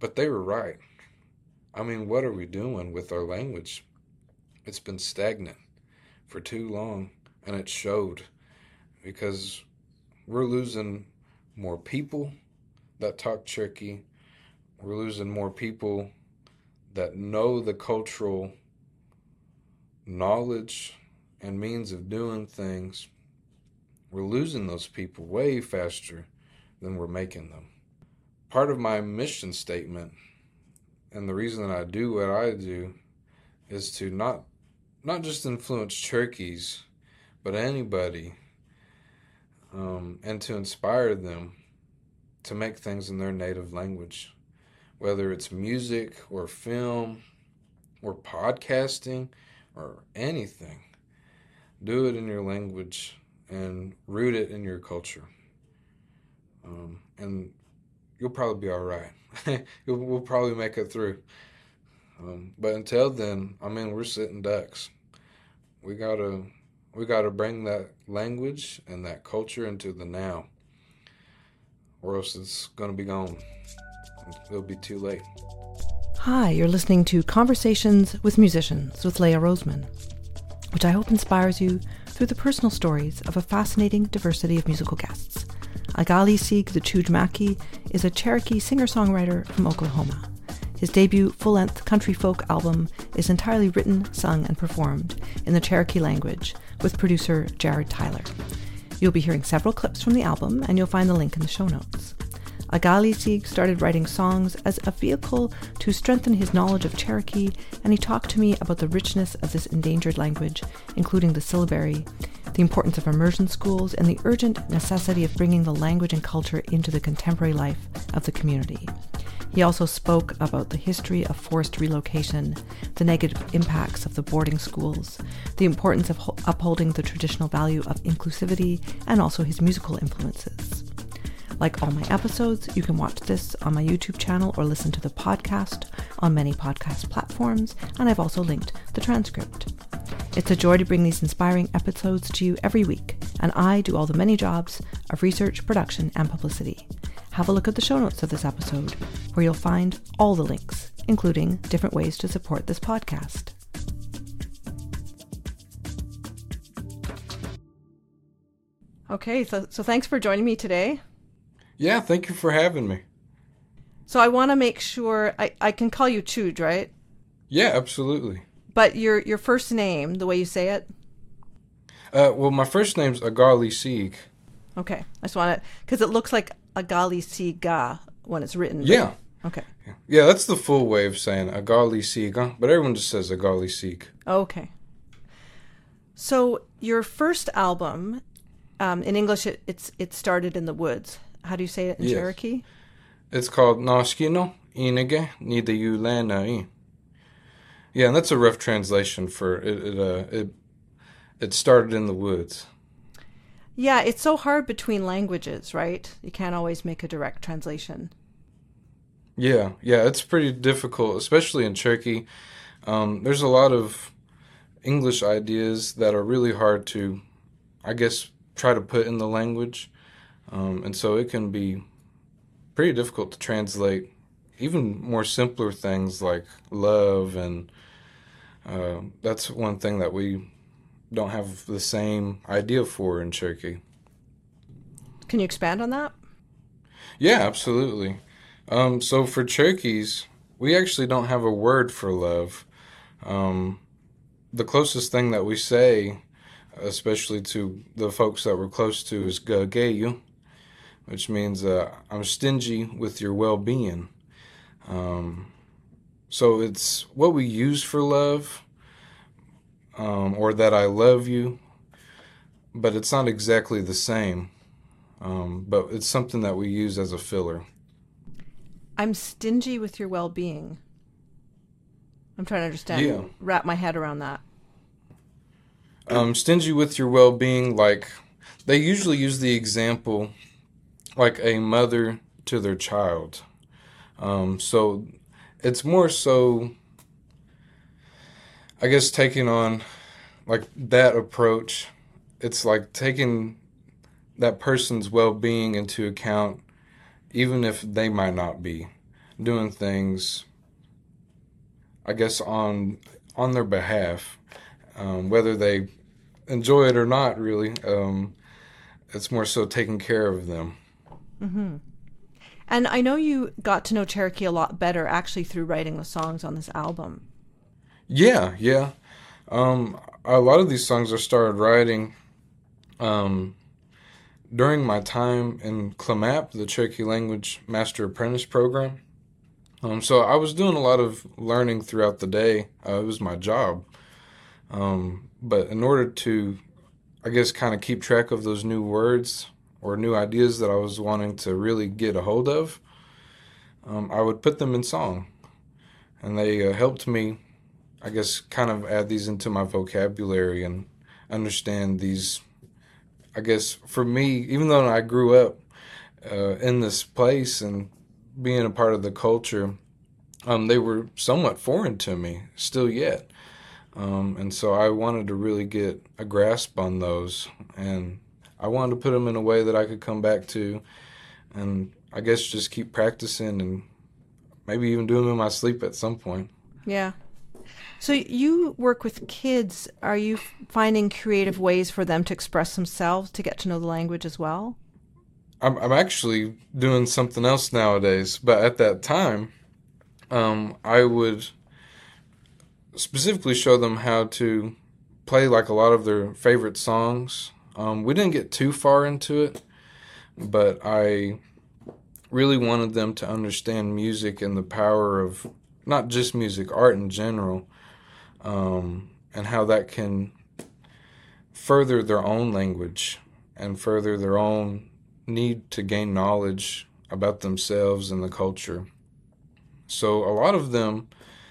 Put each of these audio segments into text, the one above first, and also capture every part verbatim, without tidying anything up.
But they were right. I mean, what are we doing with our language? It's been stagnant for too long, and it showed because we're losing more people that talk Cherokee. We're losing more people that know the cultural knowledge and means of doing things. We're losing those people way faster than we're making them. Part of my mission statement and the reason that I do what I do is to not not just influence Cherokees, but anybody, um, and to inspire them to make things in their native language, whether it's music or film or podcasting or anything. Do it in your language and root it in your culture. Um, and you'll probably be all right. We'll probably make it through. Um, but until then, I mean, we're sitting ducks. We gotta, we gotta bring that language and that culture into the now, or else it's gonna be gone. It'll be too late. Hi, you're listening to Conversations with Musicians with Leah Roseman, which I hope inspires you through the personal stories of a fascinating diversity of musical guests. Agali Sieg the Chujmaki is a Cherokee singer-songwriter from Oklahoma. His debut full-length country folk album is entirely written, sung, and performed in the Cherokee language with producer Jared Tyler. You'll be hearing several clips from the album, and you'll find the link in the show notes. Agali Sieg started writing songs as a vehicle to strengthen his knowledge of Cherokee, and he talked to me about the richness of this endangered language, including the syllabary, the importance of immersion schools, and the urgent necessity of bringing the language and culture into the contemporary life of the community. He also spoke about the history of forced relocation, the negative impacts of the boarding schools, the importance of ho- upholding the traditional value of inclusivity, and also his musical influences. Like all my episodes, you can watch this on my YouTube channel or listen to the podcast on many podcast platforms, and I've also linked the transcript. It's a joy to bring these inspiring episodes to you every week, and I do all the many jobs of research, production, and publicity. Have a look at the show notes of this episode, where you'll find all the links, including different ways to support this podcast. Okay, so, so thanks for joining me today. Yeah, thank you for having me. So I want to make sure, I, I can call you Chuj, right? Yeah, absolutely. But your your first name, the way you say it? Uh, well, my first name's Agali Sieg. Okay, I just want to, because it looks like Agali Siga when it's written. Yeah. Okay. Yeah, that's the full way of saying Agali Sieg, huh? But everyone just says Agali Sieg. Okay. So your first album, um, in English, it, it's it started in the woods. How do you say it in Yes. Cherokee? It's called Nashkino Inige Nidayulanai. Yeah, and that's a rough translation for it. It, uh, it it started in the woods. Yeah, it's so hard between languages, right? You can't always make a direct translation. Yeah, yeah, it's pretty difficult, especially in Cherokee. Um, there's a lot of English ideas that are really hard to, I guess, try to put in the language. Um, and so it can be pretty difficult to translate even more simpler things like love, and uh, that's one thing that we don't have the same idea for in Cherokee. Can you expand on that? Yeah, absolutely. Um, so for Cherokees, we actually don't have a word for love. Um, the closest thing that we say, especially to the folks that we're close to, is gageyu, which means uh, I'm stingy with your well-being. Um, so it's what we use for love, um, or that I love you, but it's not exactly the same. Um, but it's something that we use as a filler. I'm stingy with your well-being. I'm trying to understand, Yeah. wrap my head around that. Um, stingy with your well-being, like they usually use the example like a mother to their child. Um, so it's more so, I guess, taking on like that approach. It's like taking that person's well-being into account, even if they might not be. doing things, I guess, on on their behalf, um, whether they enjoy it or not, really. Um, it's more so taking care of them. Mm-hmm. And I know you got to know Cherokee a lot better actually through writing the songs on this album. Yeah, yeah. Um, a lot of these songs I started writing um, during my time in C L M A P, the Cherokee Language Master Apprentice Program. Um, so I was doing a lot of learning throughout the day. Uh, it was my job. Um, but in order to, I guess, kind of keep track of those new words or new ideas that I was wanting to really get a hold of, um, I would put them in song. And they uh, helped me, I guess, kind of add these into my vocabulary and understand these. I guess for me, even though I grew up uh, in this place and being a part of the culture, um, they were somewhat foreign to me still yet. Um, and so I wanted to really get a grasp on those, and I wanted to put them in a way that I could come back to, and I guess just keep practicing and maybe even do them in my sleep at some point. Yeah. So you work with kids. Are you finding creative ways for them to express themselves, to get to know the language as well? I'm, I'm actually doing something else nowadays, but at that time, um, I would specifically show them how to play like a lot of their favorite songs. Um, we didn't get too far into it, but I really wanted them to understand music and the power of not just music, art in general, um, and how that can further their own language and further their own need to gain knowledge about themselves and the culture. So a lot of them,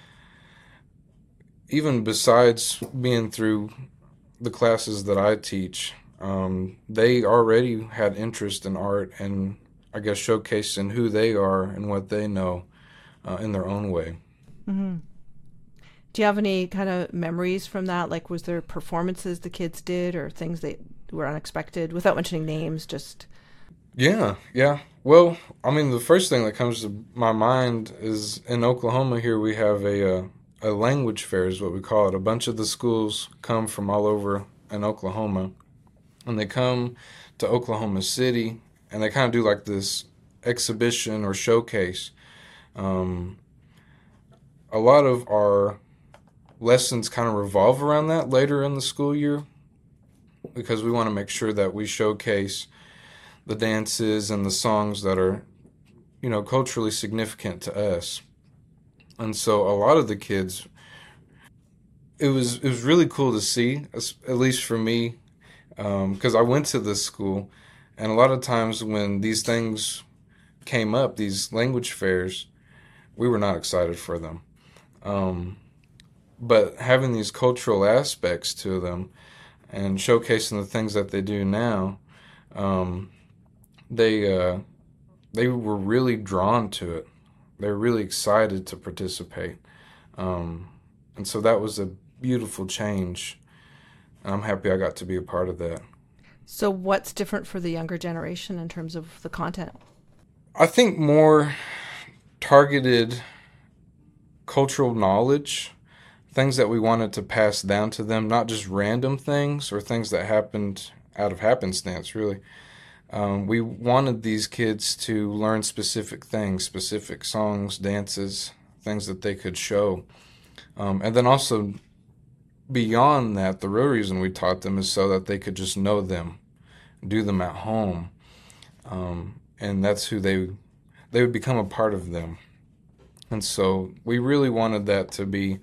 even besides being through the classes that I teach, um, they already had interest in art and I guess showcasing who they are and what they know uh, in their own way. Mm-hmm. Do you have any kind of memories from that? Like, was there performances the kids did or things that were unexpected without mentioning names? Just Yeah, yeah. Well, I mean, the first thing that comes to my mind is in Oklahoma here we have a uh, a language fair is what we call it. A bunch of the schools come from all over in Oklahoma, and they come to Oklahoma City, and they kind of do like this exhibition or showcase. Um, a lot of our lessons kind of revolve around that later in the school year because we want to make sure that we showcase the dances and the songs that are, you know, culturally significant to us. And so a lot of the kids, it was it was really cool to see, at least for me, because um, I went to this school, and a lot of times when these things came up, these language fairs, we were not excited for them. Um, but having these cultural aspects to them and showcasing the things that they do now, um, they uh, they were really drawn to it. They were really excited to participate. Um, and so that was a beautiful change. And I'm happy I got to be a part of that. so what's different for the younger generation in terms of the content? I think more targeted cultural knowledge, things that we wanted to pass down to them, not just random things or things that happened out of happenstance, really. Um, we wanted these kids to learn specific things, specific songs, dances, things that they could show. Um, and then also beyond that, the real reason we taught them is so that they could just know them, do them at home. Um, and that's who they, they would become a part of them. And so we really wanted that to be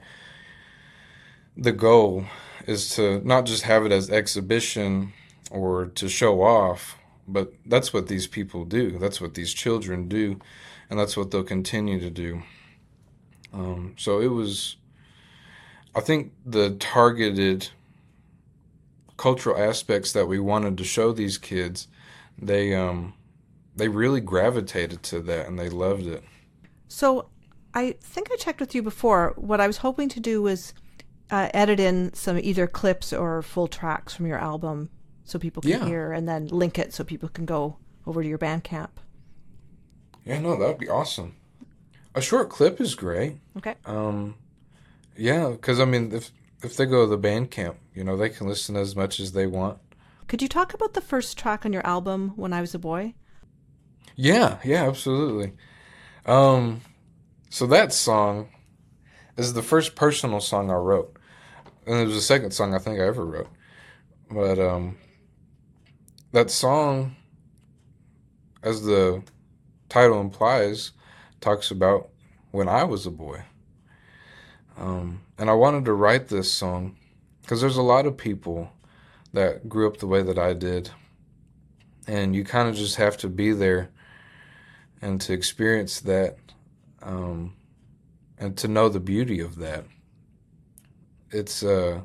the goal, is to not just have it as exhibition or to show off, but that's what these people do. That's what these children do, and that's what they'll continue to do. Um, so it was, I think, the targeted cultural aspects that we wanted to show these kids, they um, they really gravitated to that, and they loved it. So I think I checked with you before. What I was hoping to do was uh, edit in some either clips or full tracks from your album so people can Yeah. hear, and then link it so people can go over to your Bandcamp. Yeah, no, that would be awesome. A short clip is great. Okay. Um, yeah, because I mean, if if they go to the band camp, you know, they can listen as much as they want. Could you talk about the first track on your album, When I Was a Boy? Yeah, yeah, absolutely. Um, so that song is the first personal song I wrote, and it was the second song I think I ever wrote. But um, that song, as the title implies, talks about when I was a boy. Um, and I wanted to write this song because there's a lot of people that grew up the way that I did. And you kind of just have to be there and to experience that, um, and to know the beauty of that. It's, uh,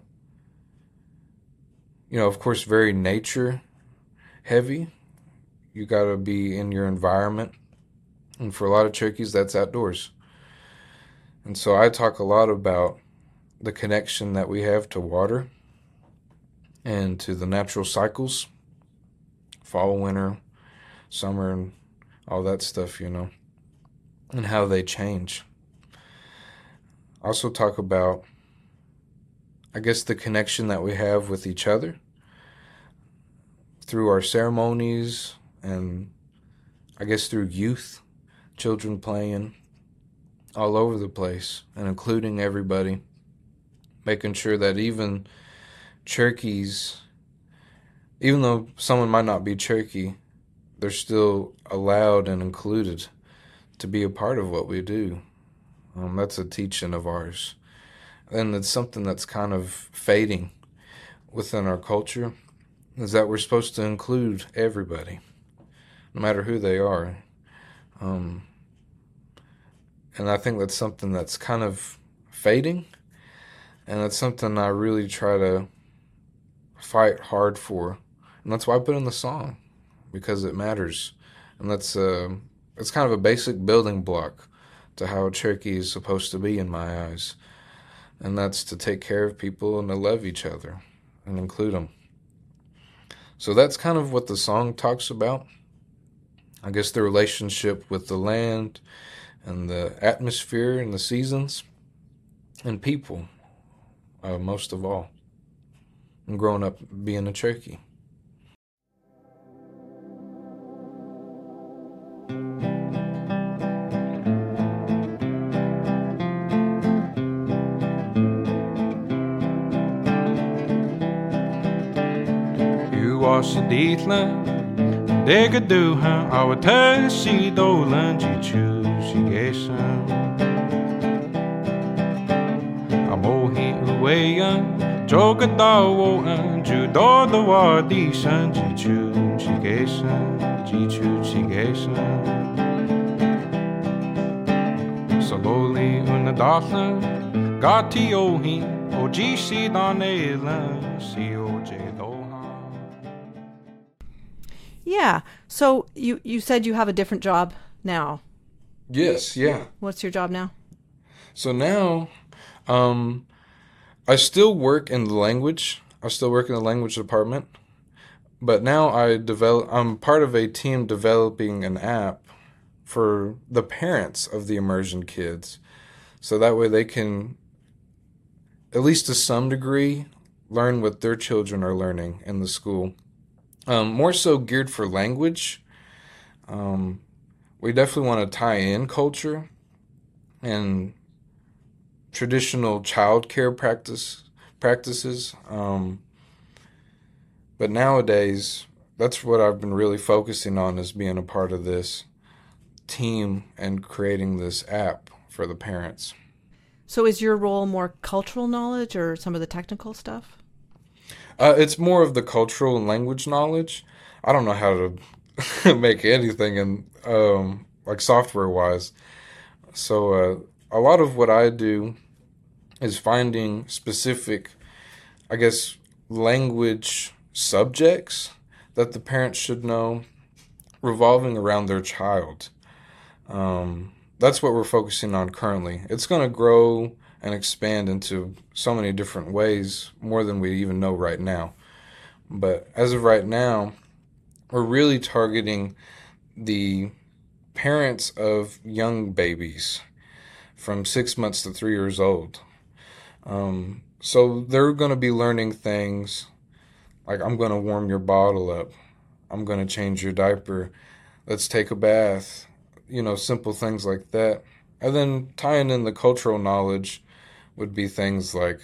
you know, of course, very nature heavy. You got to be in your environment. And for a lot of Cherokees, that's outdoors. And so I talk a lot about the connection that we have to water and to the natural cycles, fall, winter, summer, and all that stuff, you know, and how they change. I also talk about, I guess, the connection that we have with each other through our ceremonies and I guess through youth, children playing all over the place and including everybody, making sure that even Cherokees, even though someone might not be Cherokee, they're still allowed and included to be a part of what we do. Um, that's a teaching of ours. And it's something that's kind of fading within our culture, is that we're supposed to include everybody, no matter who they are. Um, and I think that's something that's kind of fading, and that's something I really try to fight hard for. And that's why I put in the song, because it matters. And that's uh, it's kind of a basic building block to how Cherokee is supposed to be in my eyes. And that's to take care of people and to love each other and include them. So that's kind of what the song talks about. I guess the relationship with the land and the atmosphere and the seasons and people, uh, most of all. And growing up being a Cherokee. Was ditlen Dega duhan Awa tasi dolan Jichu shigesan Amohi uweyan Joga dawoan Judo da wadisan Jichu shigesan Jichu shigesan Saloli unadatlan Gati ohi Ojisi danelan Si oje Yeah. So you, you said you have a different job now. Yes, yeah. What's your job now? So now, um, I still work in the language. I still work in the language department. But now I develop, I'm part of a team developing an app for the parents of the immersion kids. So that way they can, at least to some degree, learn what their children are learning in the school. Um, more so geared for language. Um, we definitely want to tie in culture and traditional child care practice, practices. Um, but nowadays, that's what I've been really focusing on, is being a part of this team and creating this app for the parents. So is your role more cultural knowledge or some of the technical stuff? Uh, it's more of the cultural and language knowledge. I don't know how to make anything in um, like software wise. So uh, a lot of what I do is finding specific, I guess, language subjects that the parents should know revolving around their child. Um, that's what we're focusing on currently. It's going to grow and expand into so many different ways, more than we even know right now. But as of right now, we're really targeting the parents of young babies from six months to three years old. Um, so they're going to be learning things like, I'm going to warm your bottle up. I'm going to change your diaper. Let's take a bath. You know, simple things like that. And then tying in the cultural knowledge would be things like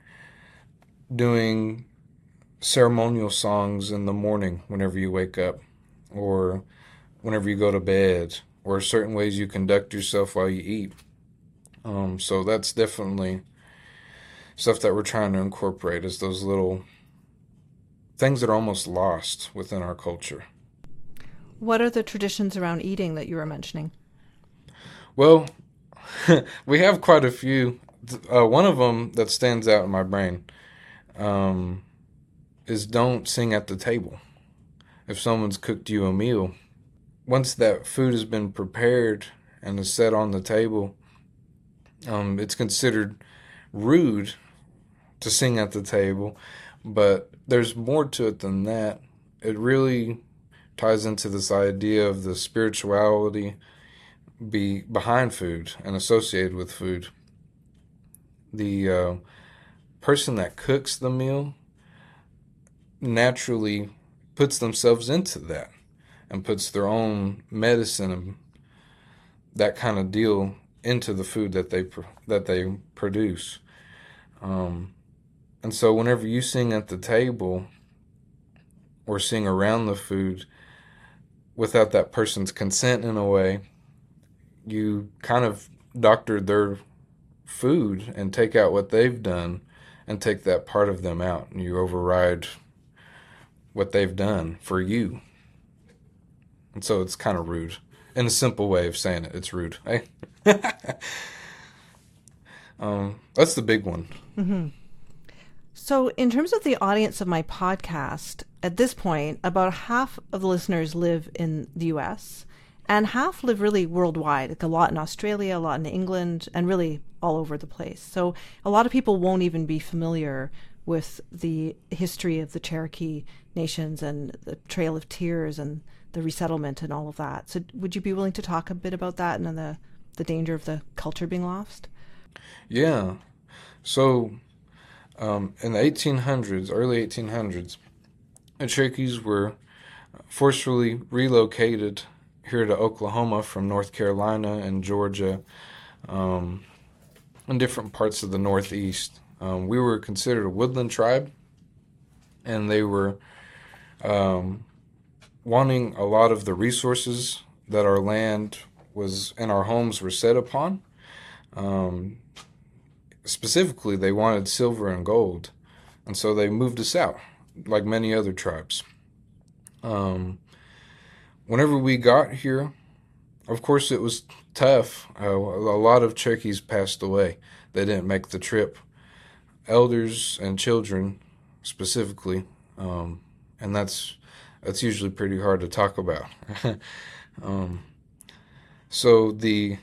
doing ceremonial songs in the morning whenever you wake up, or whenever you go to bed, or certain ways you conduct yourself while you eat. Um, so that's definitely stuff that we're trying to incorporate, is those little things that are almost lost within our culture. What are the traditions around eating that you were mentioning? Well, we have quite a few. Uh, one of them that stands out in my brain um, is don't sing at the table. If someone's cooked you a meal, once that food has been prepared and is set on the table, um, it's considered rude to sing at the table, but there's more to it than that. It really ties into this idea of the spirituality be behind food and associated with food. The uh, person that cooks the meal naturally puts themselves into that and puts their own medicine and that kind of deal into the food that they that they produce. Um, and so whenever you sing at the table or sing around the food without that person's consent in a way, you kind of doctor their food and take out what they've done and take that part of them out, and you override what they've done for you. And so it's kind of rude. In a simple way of saying it, it's rude. Hey? um, that's the big one. Mm-hmm. So in terms of the audience of my podcast, at this point, about half of the listeners live in the U S and half live really worldwide, like a lot in Australia, a lot in England, and really all over the place. So a lot of people won't even be familiar with the history of the Cherokee nations and the Trail of Tears and the resettlement and all of that. So would you be willing to talk a bit about that and the, the danger of the culture being lost? Yeah. So um, in the eighteen hundreds, early eighteen hundreds, the Cherokees were forcefully relocated here to Oklahoma from North Carolina and Georgia, um, and different parts of the Northeast. Um, we were considered a woodland tribe, and they were um, wanting a lot of the resources that our land was and our homes were set upon. Um, specifically, they wanted silver and gold, and so they moved us out, like many other tribes. Um, whenever we got here, of course, it was tough. Uh, a lot of Cherokees passed away. They didn't make the trip. Elders and children, specifically, um, and that's that's usually pretty hard to talk about. um, so the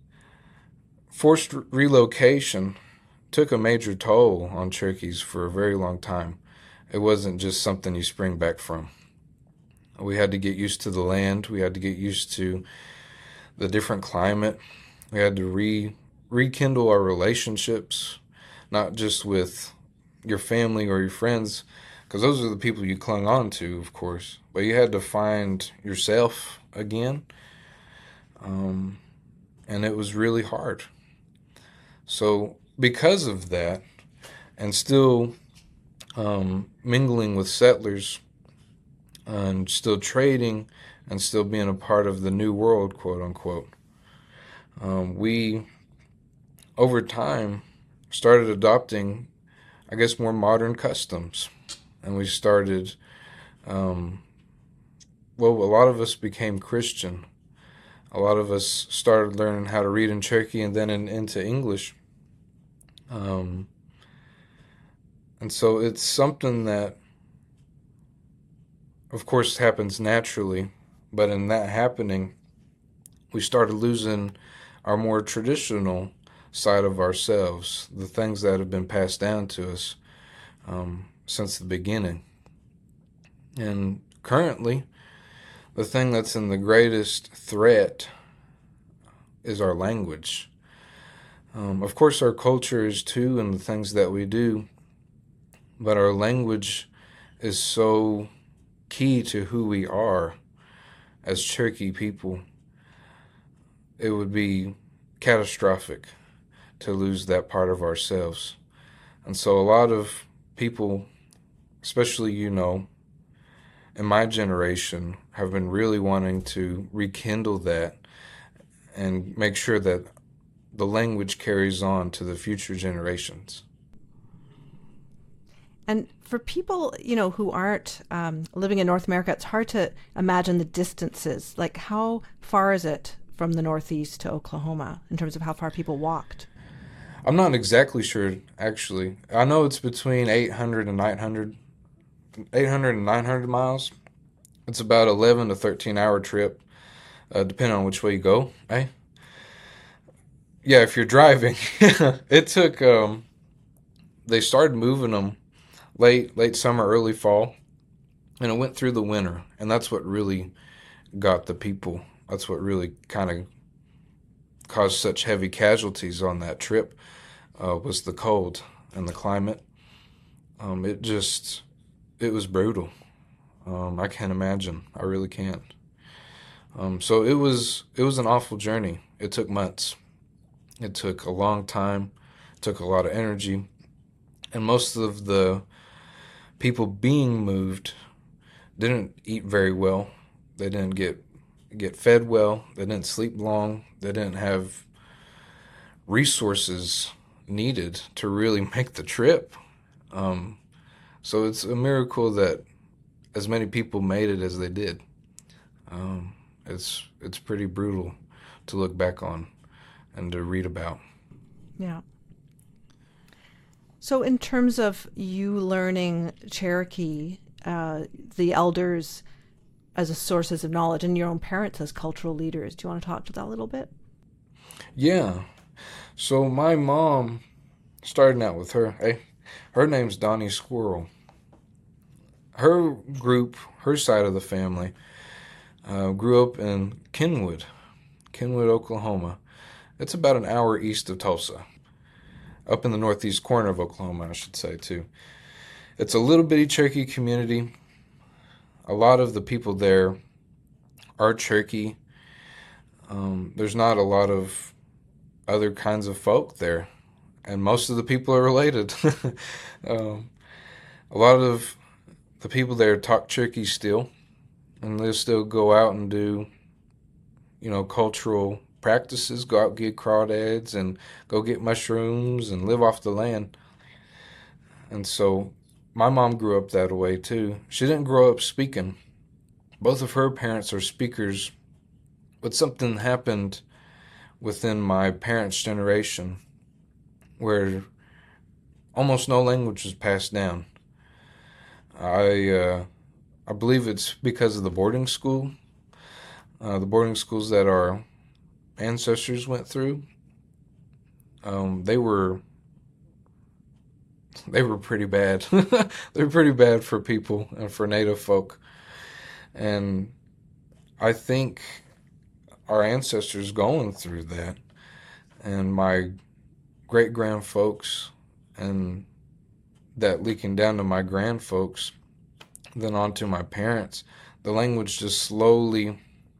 forced relocation took a major toll on Cherokees for a very long time. It wasn't just something you spring back from. We had to get used to the land. We had to get used to the different climate. We had to re rekindle our relationships, not just with your family or your friends, because those are the people you clung on to, of course. But you had to find yourself again, um, and it was really hard. So because of that, and still um, mingling with settlers, and still trading, and still being a part of the new world, quote unquote, um, we, over time, started adopting, I guess, more modern customs. And we started, um, well, a lot of us became Christian. A lot of us started learning how to read in Cherokee and then in, into English. Um, and so it's something that, of course, happens naturally, but in that happening, we started losing our more traditional side of ourselves, the things that have been passed down to us um, since the beginning. And currently, the thing that's in the greatest threat is our language. Um, of course, our culture is too, and the things that we do, but our language is so key to who we are as Cherokee people. It would be catastrophic to lose that part of ourselves. And so a lot of people, especially, you know, in my generation, have been really wanting to rekindle that and make sure that the language carries on to the future generations. And for people, you know, who aren't um, living in North America, it's hard to imagine the distances. Like, how far is it from the Northeast to Oklahoma in terms of how far people walked? I'm not exactly sure, actually. I know it's between eight hundred and nine hundred, eight hundred and nine hundred miles. It's about eleven to thirteen hour trip, uh, depending on which way you go. Eh? Yeah, if you're driving. It took, um, they started moving them late, late summer, early fall, and it went through the winter. And that's what really got the people. That's what really kind of caused such heavy casualties on that trip, uh, was the cold and the climate. Um, it just, it was brutal. Um, I can't imagine. I really can't. Um, so it was, it was an awful journey. It took months. It took a long time. It took a lot of energy. And most of the people being moved didn't eat very well. They didn't get get fed well. They didn't sleep long. They didn't have resources needed to really make the trip. Um, so it's a miracle that as many people made it as they did. Um, it's it's pretty brutal to look back on and to read about. Yeah. So in terms of you learning Cherokee, uh, the elders as a sources of knowledge and your own parents as cultural leaders, do you want to talk to that a little bit? Yeah. So my mom, starting out with her, hey, her name's Donnie Squirrel. Her group, her side of the family, uh, grew up in Kenwood, Kenwood, Oklahoma. It's about an hour east of Tulsa, up in the northeast corner of Oklahoma, I should say, too. It's a little bitty Cherokee community. A lot of the people there are Cherokee. Um, there's not a lot of other kinds of folk there, and most of the people are related. um, a lot of the people there talk Cherokee still, and they'll still go out and do, you know, cultural practices, go out get crawdads and go get mushrooms and live off the land. And so my mom grew up that way too. She didn't grow up speaking. Both of her parents are speakers, but something happened within my parents' generation where almost no language was passed down. I uh, I believe it's because of the boarding school, uh, the boarding schools that our ancestors went through. Um, they were they were pretty bad. They were pretty bad for people and for Native folk. And I think our ancestors going through that, and my great-grand folks, and that leaking down to my grand folks, then on to my parents, the language just slowly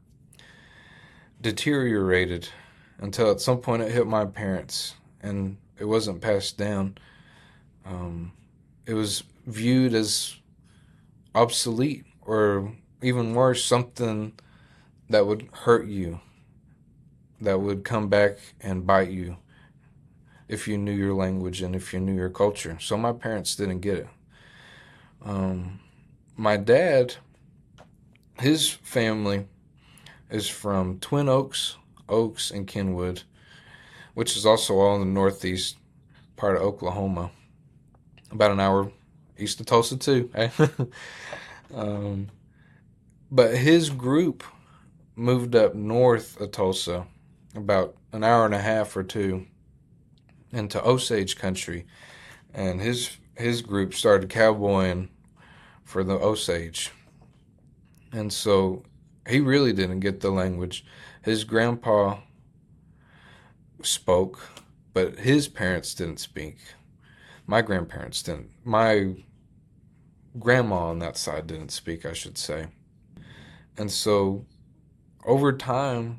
deteriorated until at some point it hit my parents, and it wasn't passed down. Um, it was viewed as obsolete, or even worse, something that would hurt you, that would come back and bite you if you knew your language and if you knew your culture. So my parents didn't get it. Um, my dad, his family is from Twin Oaks, Oaks, and Kenwood, which is also all in the northeast part of Oklahoma, about an hour east of Tulsa too. Eh? um, but his group moved up north of Tulsa, about an hour and a half or two, into Osage country, and his his group started cowboying for the Osage. And so he really didn't get the language. His grandpa spoke, but his parents didn't speak. My grandparents didn't. My grandma on that side didn't speak, I should say. And so over time,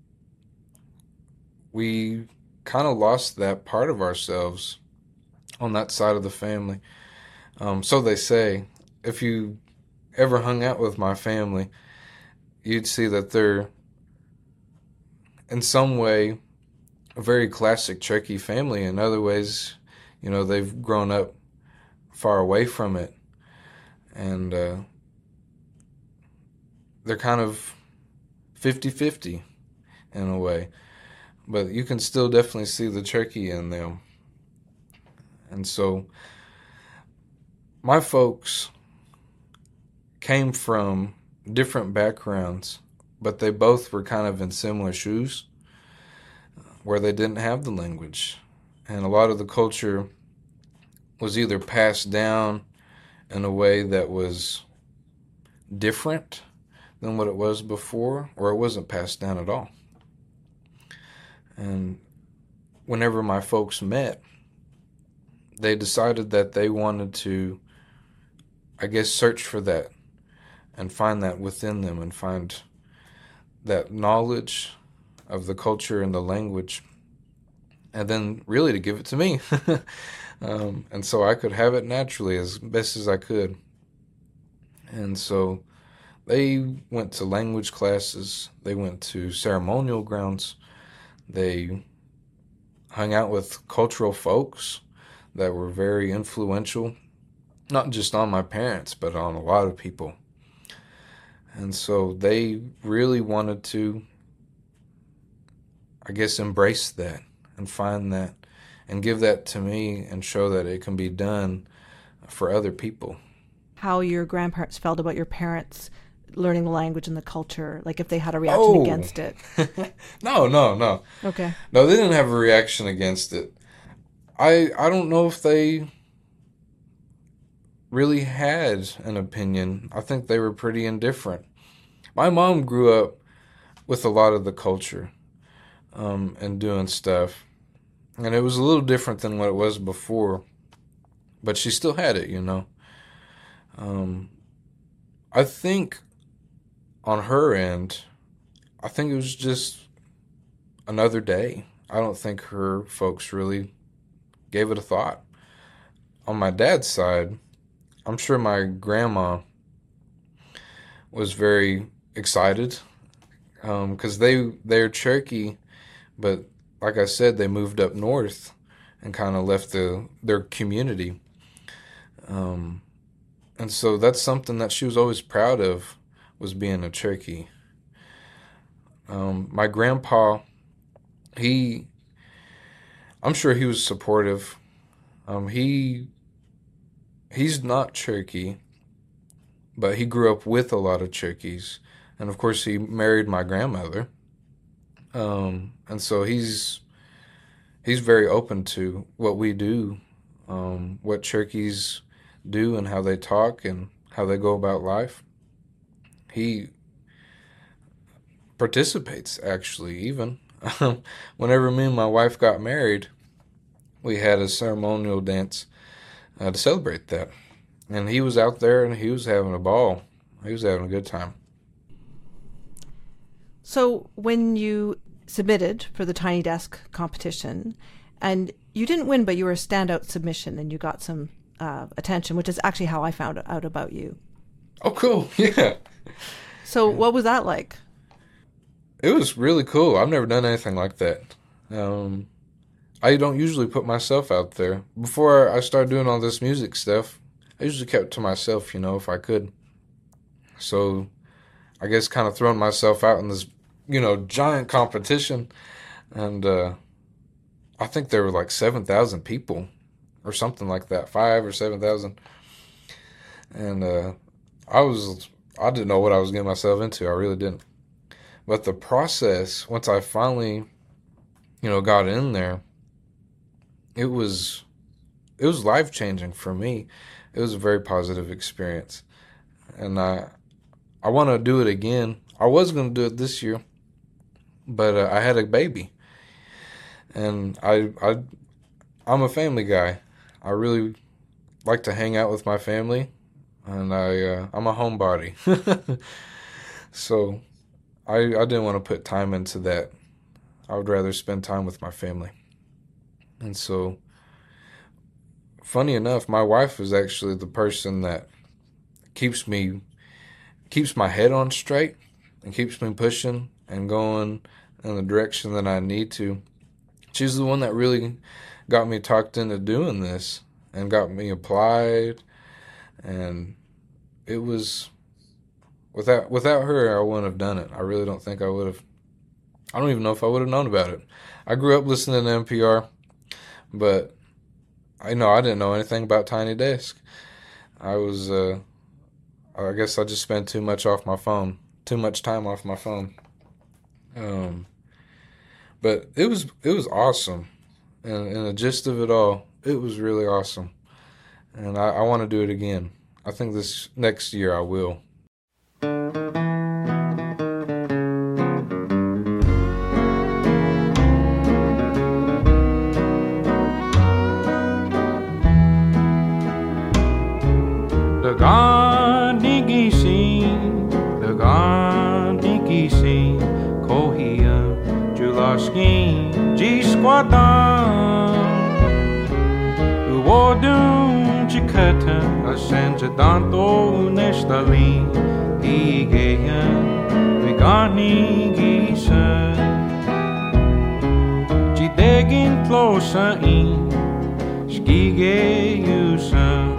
we kind of lost that part of ourselves on that side of the family. Um, so they say. If you ever hung out with my family, you'd see that they're in some way a very classic Cherokee family. In other ways, you know, they've grown up far away from it. And uh, they're kind of fifty-fifty in a way. But you can still definitely see the Cherokee in them. And so my folks came from different backgrounds, but they both were kind of in similar shoes where they didn't have the language. And a lot of the culture was either passed down in a way that was different than what it was before, or it wasn't passed down at all. And whenever my folks met, they decided that they wanted to, I guess, search for that and find that within them and find that knowledge of the culture and the language, and then really to give it to me. um, and so I could have it naturally as best as I could. And so they went to language classes, they went to ceremonial grounds, they hung out with cultural folks that were very influential, not just on my parents, but on a lot of people. And so they really wanted to, I guess, embrace that and find that and give that to me and show that it can be done for other people. How your grandparents felt about your parents learning the language and the culture, like if they had a reaction oh. against it. no, no, no. Okay. No, they didn't have a reaction against it. I I don't know if they really had an opinion. I think they were pretty indifferent. My mom grew up with a lot of the culture um, and doing stuff, and it was a little different than what it was before, but she still had it, you know. Um, I think on her end, I think it was just another day. I don't think her folks really gave it a thought. On my dad's side, I'm sure my grandma was very excited because um, they, they're Cherokee, but like I said, they moved up north and kind of left the their community. Um, and so that's something that she was always proud of, was being a Cherokee. Um, my grandpa, he, I'm sure he was supportive. Um, he, he's not Cherokee, but he grew up with a lot of Cherokees. And of course he married my grandmother. Um, and so he's, he's very open to what we do, um, what Cherokees do and how they talk and how they go about life. He participates, actually, even. Whenever me and my wife got married, we had a ceremonial dance uh, to celebrate that. And he was out there and he was having a ball. He was having a good time. So when you submitted for the Tiny Desk competition, and you didn't win, but you were a standout submission and you got some uh, attention, which is actually how I found out about you. Oh, cool. Yeah. So what was that like? It was really cool. I've never done anything like that. Um, I don't usually put myself out there. Before I started doing all this music stuff, I usually kept to myself, you know, if I could. So I guess kind of throwing myself out in this, you know, giant competition. And uh, I think there were like seven thousand people or something like that, five or seven thousand. And uh, I was, I didn't know what I was getting myself into. I really didn't. But the process, once I finally, you know, got in there, it was, it was life-changing for me. It was a very positive experience. And I, I want to do it again. I was going to do it this year, but uh, I had a baby. And I, I, I'm a family guy. I really like to hang out with my family, and I, uh, I'm a homebody. So I, I didn't want to put time into that. I would rather spend time with my family. And so, funny enough, my wife is actually the person that keeps me, keeps my head on straight and keeps me pushing and going in the direction that I need to. She's the one that really got me talked into doing this and got me applied. And it was, without without her, I wouldn't have done it. I really don't think I would have. I don't even know if I would have known about it. I grew up listening to N P R, but I know I didn't know anything about Tiny Desk. I was, uh, I guess I just spent too much off my phone, too much time off my phone. Um, but it was it was awesome, and, and the gist of it all, it was really awesome, and I, I want to do it again. I think this next year I will. Daganigisi, Daganigisi, Kohia, Julaski, G Squadron, Uodum Chikata, Asenjadanto Nestali, Digeya, Veganigisa, Jidegin Tlosa in, Skige Yusa.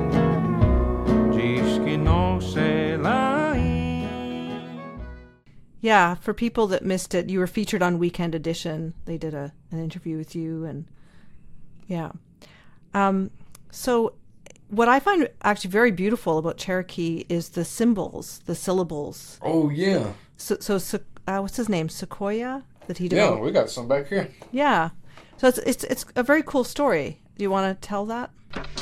Yeah, for people that missed it, you were featured on Weekend Edition. They did a an interview with you, and yeah. Um, so what I find actually very beautiful about Cherokee is the symbols, the syllables. Oh, yeah. So, so uh, what's his name? Sequoia? That he did. Yeah, we got some back here. Yeah. So it's it's it's a very cool story. Do you want to tell that?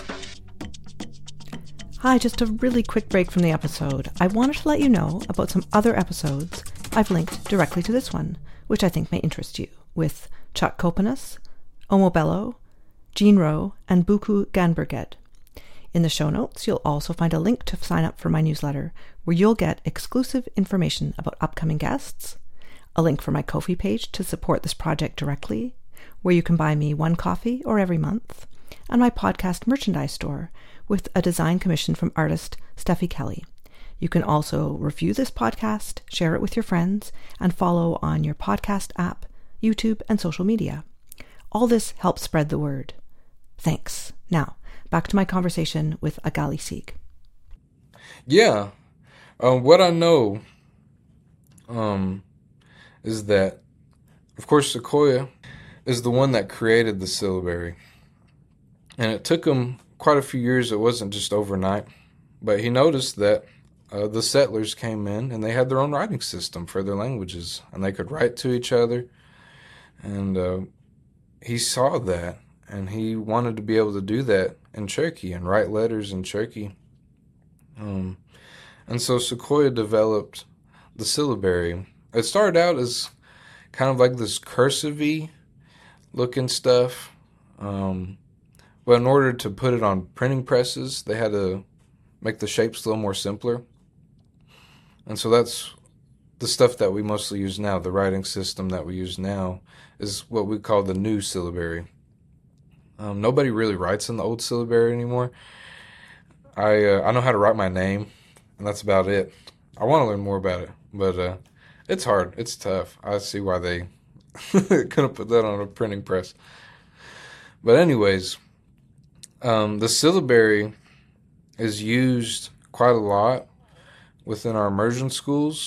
Hi, just a really quick break from the episode. I wanted to let you know about some other episodes I've linked directly to this one, which I think may interest you, with Chuck Kopanis, Omo Bello, Jean Rowe, and Buku Ganberget. In the show notes, you'll also find a link to sign up for my newsletter, where you'll get exclusive information about upcoming guests, a link for my Ko-fi page to support this project directly, where you can buy me one coffee or every month, and my podcast merchandise store, with a design commission from artist Steffi Kelly. You can also review this podcast, share it with your friends, and follow on your podcast app, YouTube, and social media. All this helps spread the word. Thanks. Now, back to my conversation with Agali Sieg. Yeah. Um, what I know um, is that, of course, Sequoia is the one that created the syllabary. And it took him quite a few years. It wasn't just overnight. But he noticed that uh, the settlers came in and they had their own writing system for their languages. And they could write to each other. And uh, he saw that. And he wanted to be able to do that in Cherokee and write letters in Cherokee. Um, and so Sequoia developed the syllabary. It started out as kind of like this cursive-y looking stuff. Um, but in order to put it on printing presses, they had to make the shapes a little more simpler. And so that's the stuff that we mostly use now. The writing system that we use now is what we call the new syllabary. Um, nobody really writes in the old syllabary anymore. I uh, I know how to write my name, and that's about it. I want to learn more about it, but uh, it's hard. It's tough. I see why they couldn't put that on a printing press. But anyways, um, the syllabary is used quite a lot within our immersion schools.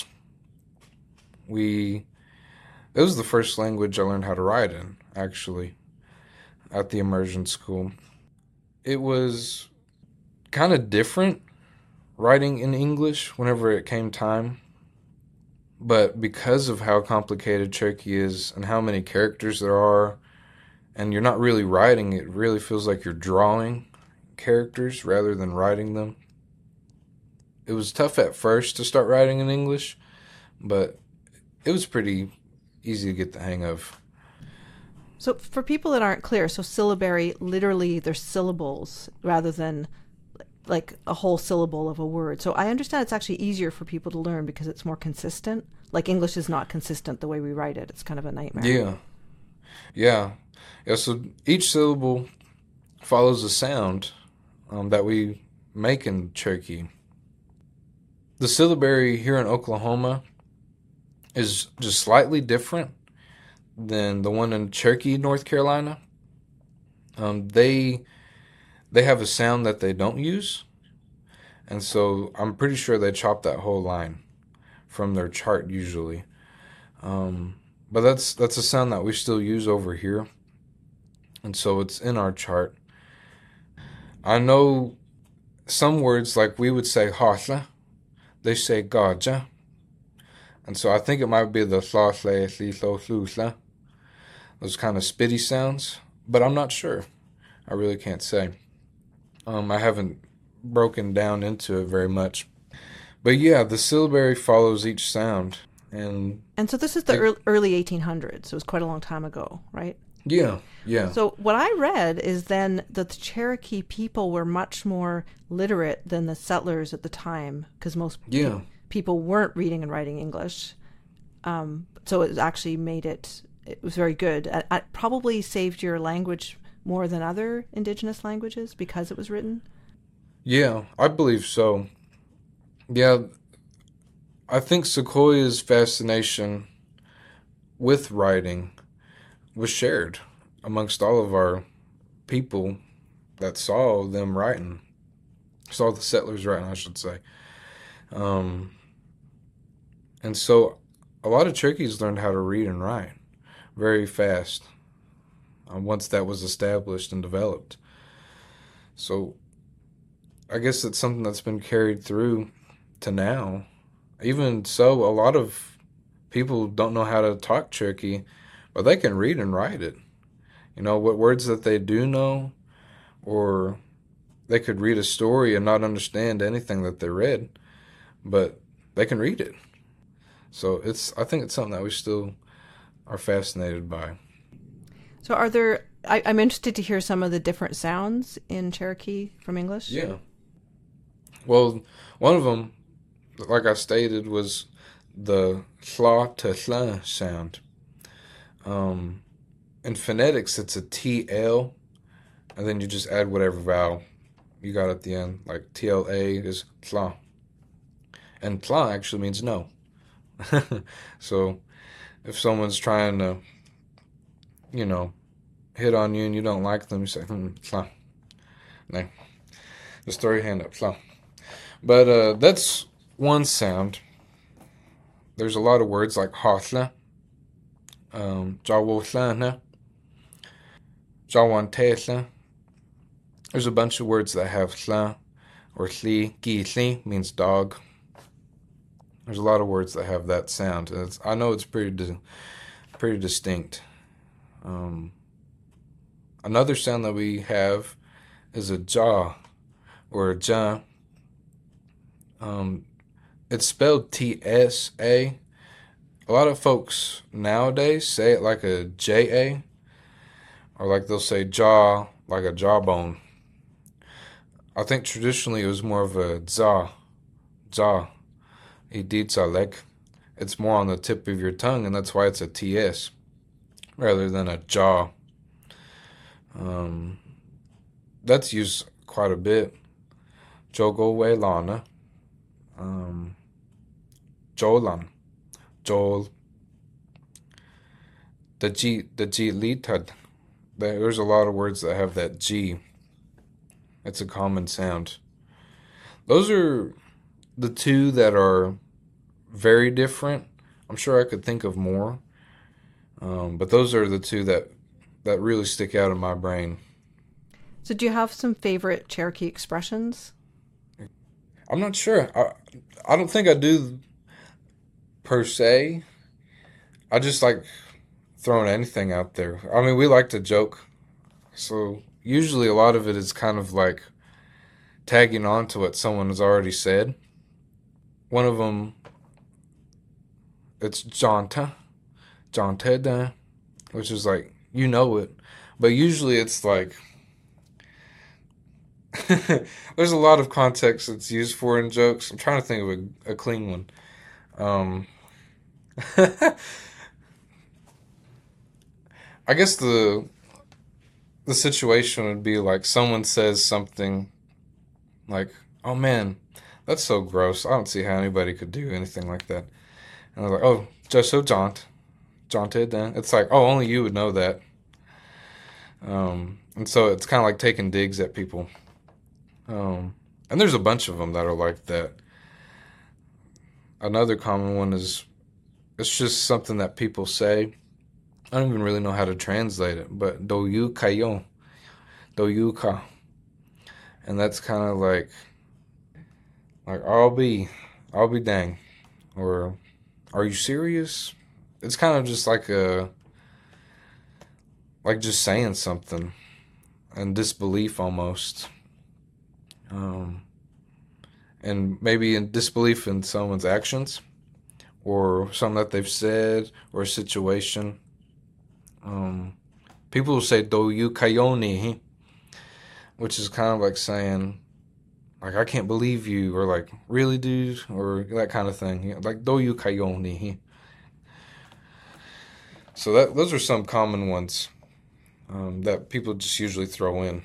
We it was the first language I learned how to write in, actually, at the immersion school. It was kind of different writing in English whenever it came time, but because of how complicated Cherokee is and how many characters there are, and you're not really writing, it really feels like you're drawing characters rather than writing them. It was tough at first to start writing in English, but it was pretty easy to get the hang of. So for people that aren't clear, so syllabary, literally they're syllables rather than like a whole syllable of a word. So I understand it's actually easier for people to learn because it's more consistent. Like English is not consistent the way we write it. It's kind of a nightmare. Yeah. Yeah. Yeah, so each syllable follows a sound um, that we make in Cherokee. The syllabary here in Oklahoma is just slightly different than the one in Cherokee, North Carolina. Um, they they have a sound that they don't use, and so I'm pretty sure they chop that whole line from their chart usually. Um, but that's that's a sound that we still use over here, and so it's in our chart. I know some words, like we would say "hosla," they say "gaja," and so I think it might be the "thlasle thlo thlusla," those kind of spitty sounds, but I'm not sure. I really can't say. Um, I haven't broken down into it very much. But yeah, the syllabary follows each sound. And and so this is the it, early, early eighteen hundreds, so it was quite a long time ago, right? Yeah, yeah. So what I read is then that the Cherokee people were much more literate than the settlers at the time, because most yeah. pe- people weren't reading and writing English. Um, so it actually made it, it was very good. It, it probably saved your language more than other indigenous languages because it was written. Yeah, I believe so. Yeah, I think Sequoia's fascination with writing was shared amongst all of our people that saw them writing, saw the settlers writing, I should say. Um, and so a lot of Cherokees learned how to read and write very fast uh, once that was established and developed. So I guess it's something that's been carried through to now. Even so, a lot of people don't know how to talk Cherokee, but they can read and write it. You know, what words that they do know, or they could read a story and not understand anything that they read, but they can read it. So it's, I think it's something that we still are fascinated by. So are there, I, I'm interested to hear some of the different sounds in Cherokee from English. Yeah. Well, one of them, like I stated, was the thla to thla sound. Um, in phonetics, it's a T L, and then you just add whatever vowel you got at the end. Like T L A is thla. And thla actually means no. So if someone's trying to, you know, hit on you and you don't like them, you say, hmm, thla. No. Just throw your hand up, thla. But uh, that's one sound. There's a lot of words like hothla, um, jawothla, jawantethla. There's a bunch of words that have thla or thli. Githli means dog. There's a lot of words that have that sound. It's, I know it's pretty di- pretty distinct. Um, another sound that we have is a jaw or a ja. Um, it's spelled T S A. A lot of folks nowadays say it like a J A, or like they'll say jaw, like a jawbone. I think traditionally it was more of a za, za, iditsalek. It's more on the tip of your tongue, and that's why it's a T S rather than a jaw. Um, that's used quite a bit. Jogo Waylana. Um, Jolan, Joel, the G, the G litad. There's a lot of words that have that G. It's a common sound. Those are the two that are very different. I'm sure I could think of more, um, but those are the two that that really stick out in my brain. So do you have some favorite Cherokee expressions? I'm not sure. I, I don't think I do per se. I just like throwing anything out there. I mean, we like to joke. So usually a lot of it is kind of like tagging on to what someone has already said. One of them, it's janta, janteda, which is like you know it. But usually it's like, there's a lot of context that's used for in jokes. I'm trying to think of a, a clean one. Um, I guess the the situation would be like someone says something like, "Oh man, that's so gross. I don't see how anybody could do anything like that." And I was like, "Oh, just so jaunt, jaunted then." It's like, "Oh, only you would know that." Um, and so it's kind of like taking digs at people. Um, and there's a bunch of them that are like that. Another common one is, it's just something that people say. I don't even really know how to translate it, but do you kayo, do you ka, and that's kind of like, like I'll be, I'll be dang, or are you serious? It's kind of just like a, like just saying something, and disbelief almost. Um, and maybe in disbelief in someone's actions or something that they've said or a situation. Um, people will say, do you kayoni, which is kind of like saying, like, I can't believe you, or like, really, dude, or that kind of thing. Like, do you kayoni. So that those are some common ones um, that people just usually throw in.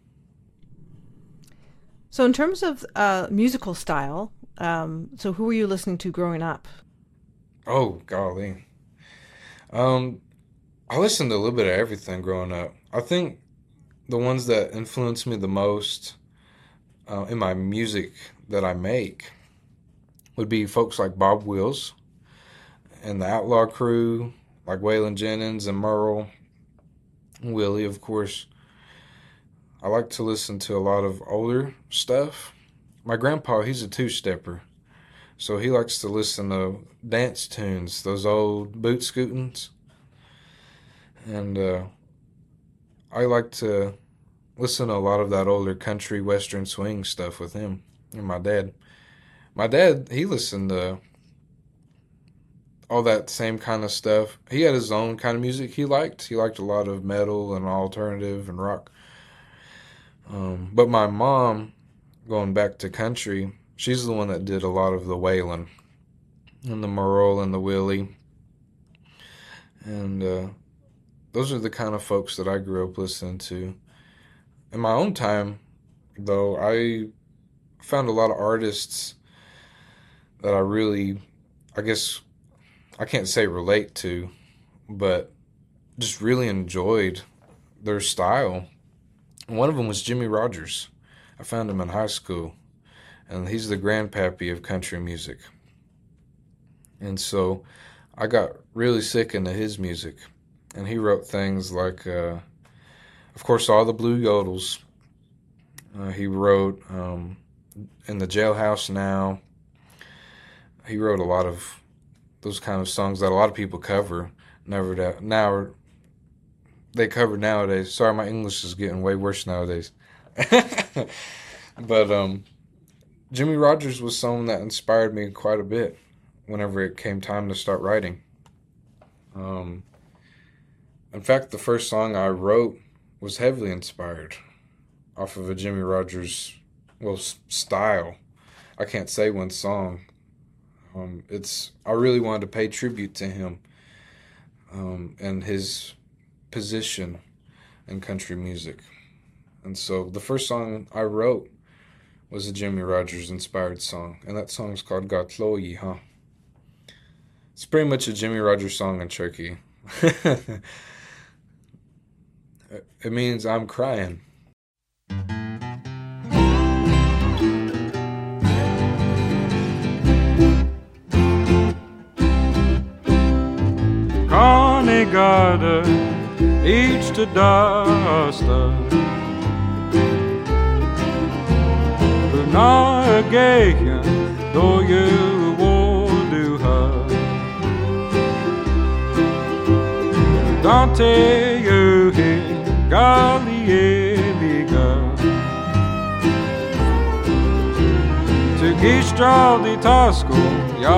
So in terms of uh, musical style, um, so who were you listening to growing up? Oh, golly. Um, I listened to a little bit of everything growing up. I think the ones that influenced me the most uh, in my music that I make would be folks like Bob Wills and the Outlaw Crew, like Waylon Jennings and Merle, and Willie, of course. I like to listen to a lot of older stuff. My grandpa, he's a two-stepper, so he likes to listen to dance tunes, those old boot scootings. And uh, I like to listen to a lot of that older country western swing stuff with him and my dad. My dad, he listened to all that same kind of stuff. He had his own kind of music he liked. He liked a lot of metal and alternative and rock. Um, but my mom, going back to country, she's the one that did a lot of the Waylon and the Merle and the Willie. And uh, those are the kind of folks that I grew up listening to. In my own time, though, I found a lot of artists that I really, I guess, I can't say relate to, but just really enjoyed their style. One of them was Jimmie Rodgers. I found him in high school, and he's the grandpappy of country music. And so I got really sick into his music, and he wrote things like, uh, of course, all the Blue Yodels. Uh, he wrote um, In the Jailhouse Now. He wrote a lot of those kind of songs that a lot of people cover. Never that now. They cover nowadays. Sorry, my English is getting way worse nowadays. But um, Jimmie Rodgers was someone that inspired me quite a bit whenever it came time to start writing. Um, in fact, the first song I wrote was heavily inspired off of a Jimmie Rodgers, well, style. I can't say one song. Um, it's I really wanted to pay tribute to him um, and his position in country music. And so the first song I wrote was a Jimmie Rodgers inspired song, and that song is called Gatloyi, huh? It's pretty much a Jimmie Rodgers song in Turkey. It means I'm crying. Kanigada each to dasta Buna again do you will do her Dante you he Galieliga To Gistral di Tasco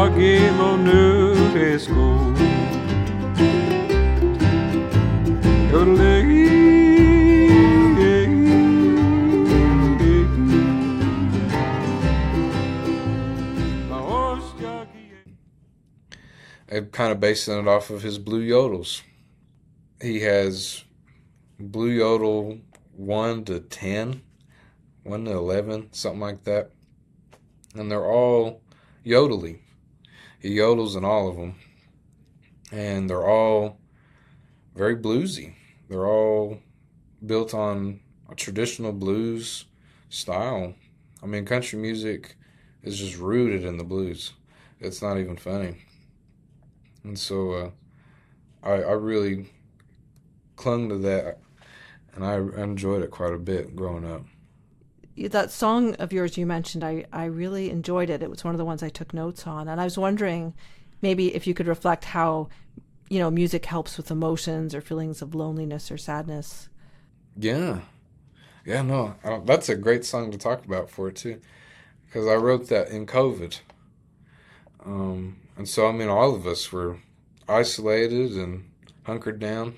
Yagilo nu esco I'm kind of basing it off of his Blue Yodels. He has Blue Yodel one to ten, one to eleven, something like that. And they're all yodely. He yodels in all of them. And they're all very bluesy. They're all built on a traditional blues style. I mean, country music is just rooted in the blues. It's not even funny. And so uh, I, I really clung to that, and I enjoyed it quite a bit growing up. That song of yours you mentioned, I, I really enjoyed it. It was one of the ones I took notes on. And I was wondering maybe if you could reflect how, you know, music helps with emotions or feelings of loneliness or sadness. Yeah. Yeah, no, that's a great song to talk about for it, too, because I wrote that in COVID. Um, and so, I mean, all of us were isolated and hunkered down.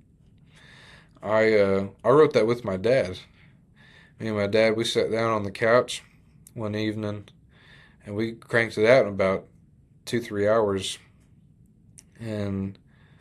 I uh, I wrote that with my dad. Me and my dad, we sat down on the couch one evening, and we cranked it out in about two, three hours. And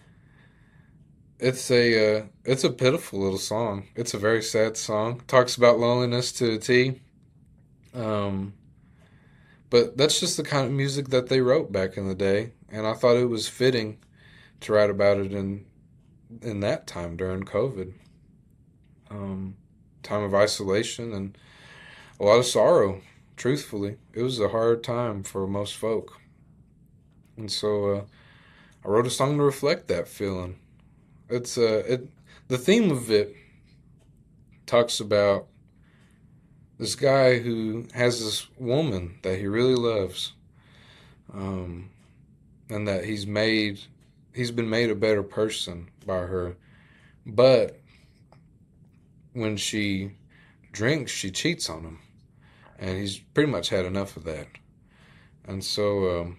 it's a uh, it's a pitiful little song. It's a very sad song. Talks about loneliness to a T. Um, but that's just the kind of music that they wrote back in the day, and I thought it was fitting to write about it in in that time during COVID. Um, time of isolation and a lot of sorrow. Truthfully, it was a hard time for most folk, and so uh, I wrote a song to reflect that feeling. It's uh, it the theme of it talks about this guy who has this woman that he really loves, um, and that he's made he's been made a better person by her, but when she drinks, she cheats on him, and he's pretty much had enough of that, and so um,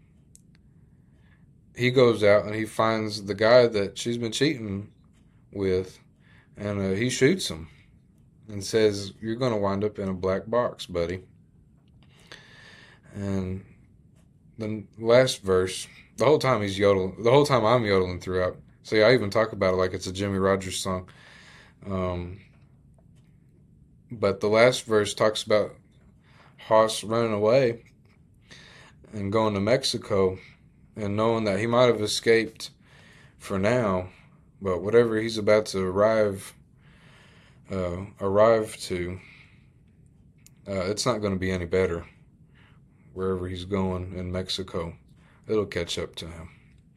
he goes out and he finds the guy that she's been cheating with, and uh, he shoots him and says, "You're going to wind up in a black box, buddy." And the last verse, the whole time he's yodeling, the whole time I'm yodeling throughout. See, I even talk about it like it's a Jimmy Rogers song. Um, but the last verse talks about Hoss running away and going to Mexico and knowing that he might have escaped for now, but whatever he's about to arrive uh, arrive to, uh, it's not going to be any better. Wherever he's going in Mexico, it'll catch up to him.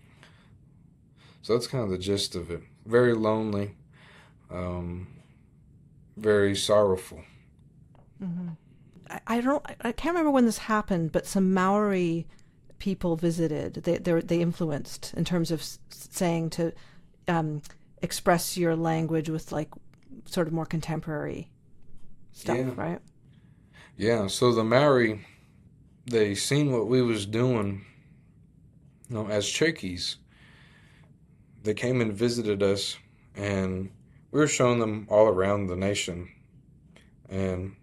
So that's kind of the gist of it. Very lonely, um, very sorrowful. Mm-hmm. I, I don't. I can't remember when this happened, but some Maori people visited. They they they influenced in terms of saying to um, express your language with like sort of more contemporary stuff, yeah. right? Yeah. So the Maori, they seen what we was doing, you know, as Cherokees. They came and visited us, and we were showing them all around the nation. And